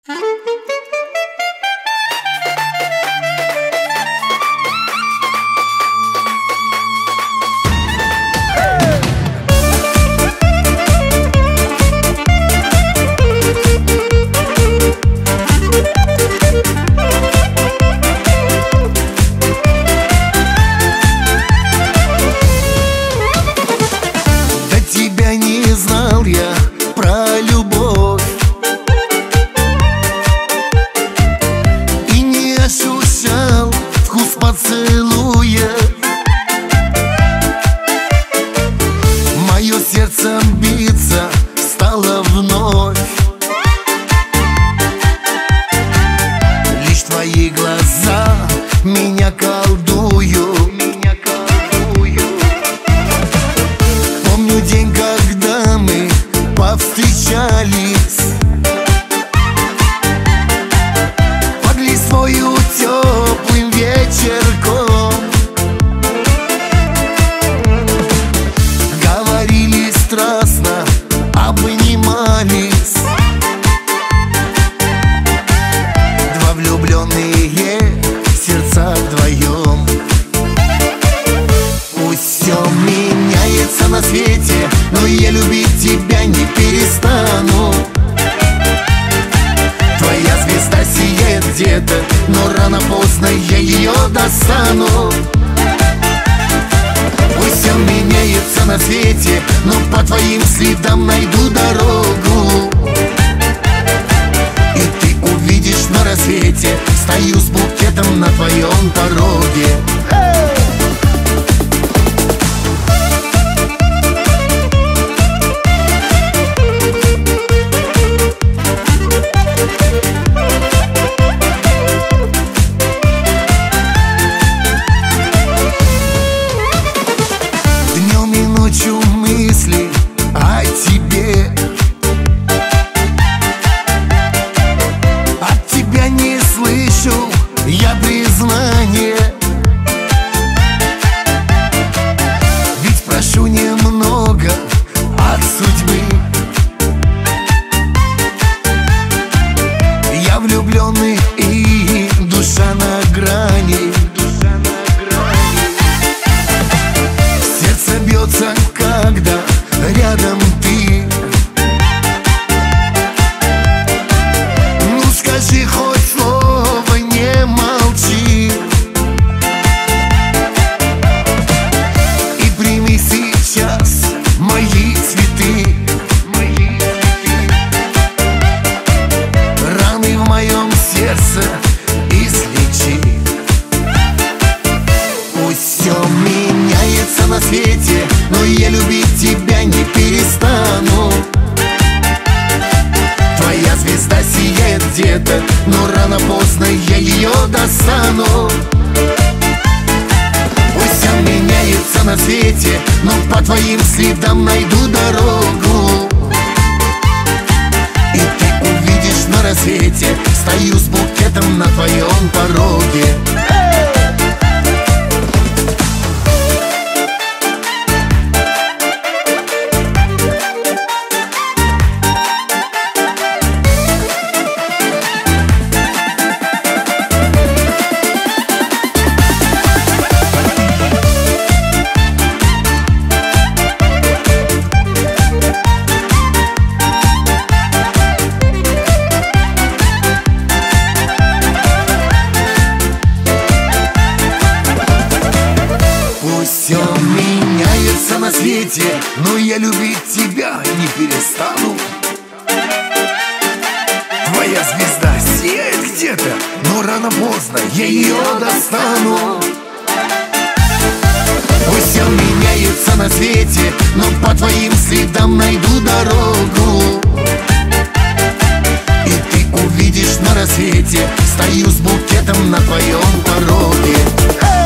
Про любовь и не ощущал вкус поцелуя. Мое сердце биться стало вновь. Лишь твои глаза меня колдуют. Помню день, когда мы повстречались под листвою теплым вечерком. Говорили страстно, обнимались. Два влюбленные сердца вдвоем. Пусть все меняется на свете, но я любить тебя не перестану. Твоя звезда сияет где-то, но рано-поздно я ее достану. Пусть все меняется на свете, но по твоим следам найду дорогу. И ты увидишь на рассвете, стою с букетом на твоем пороге. Днем и ночью мысли о тебе. От тебя не слышу я признания. Ведь прошу немного от судьбы. Я влюбленный и душа на грани. Сердце бьется, когда рядом ты. Ну скажи хоть слово, не молчи. И прими сейчас мои цветы. Раны в моем сердце излечи. Пусть все меняется на свете, но я любить тебя не перестану. Твоя звезда сияет где-то, но рано-поздно я ее достану. Пусть все меняется на свете, но по твоим следам найду дорогу. И ты увидишь на рассвете, стою с букетом на твоем пороге. Все меняется на свете, но я любить тебя не перестану. Твоя звезда сияет где-то, но рано-поздно я ее достану. Пусть все меняется на свете, но по твоим следам найду дорогу. И ты увидишь на рассвете, стою с букетом на твоем пороге.